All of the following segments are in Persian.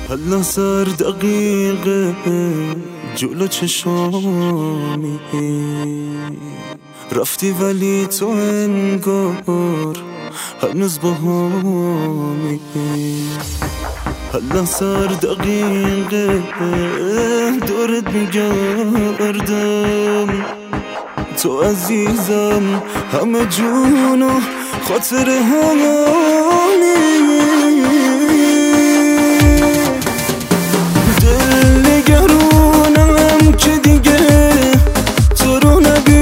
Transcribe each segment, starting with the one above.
هر لحظه دقیقه جلو چشامی رفتی ولی تو انگار هنوز با همی. هر لحظه دقیقه دورت میگردم، تو عزیزم همه جون و خاطر همی. دل نگرانم که دیگه تو رو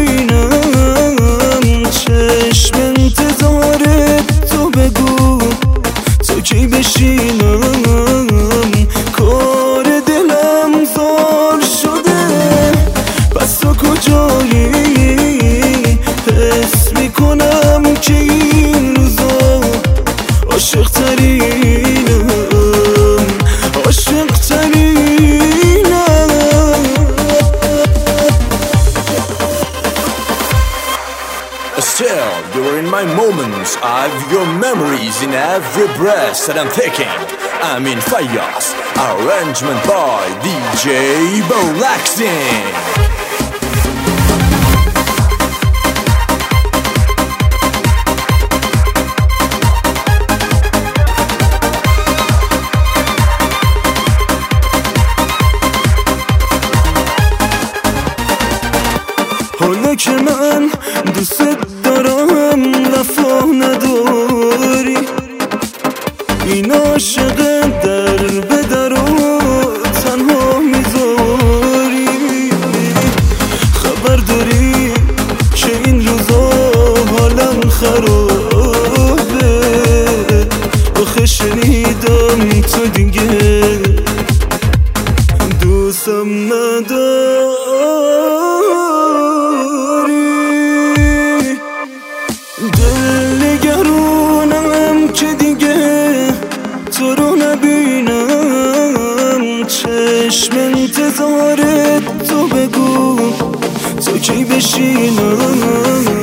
نبینم، چشم انتظارت تو بگو تو کی بشینم. کار دلم زار شده پس تو کجایی؟ حس میکنم که این روزا عاشق ترینم، عاشق ترینم. Still, you're in my moments. I've your memories in every breath that I'm taking. I'm in Fayas, arrangement by DJ Bolaxin. حالا که من دوست دارم وفا نداری، این عاشق در به در و تنها میذاری. خبر داری که این روزا حالم خرابه، آخه شنیدم تو دیگه دوستم نداری. دل نگرانم که دیگه تو رو نبینم، چشم انتظارت تو بگو تو کی بشینم.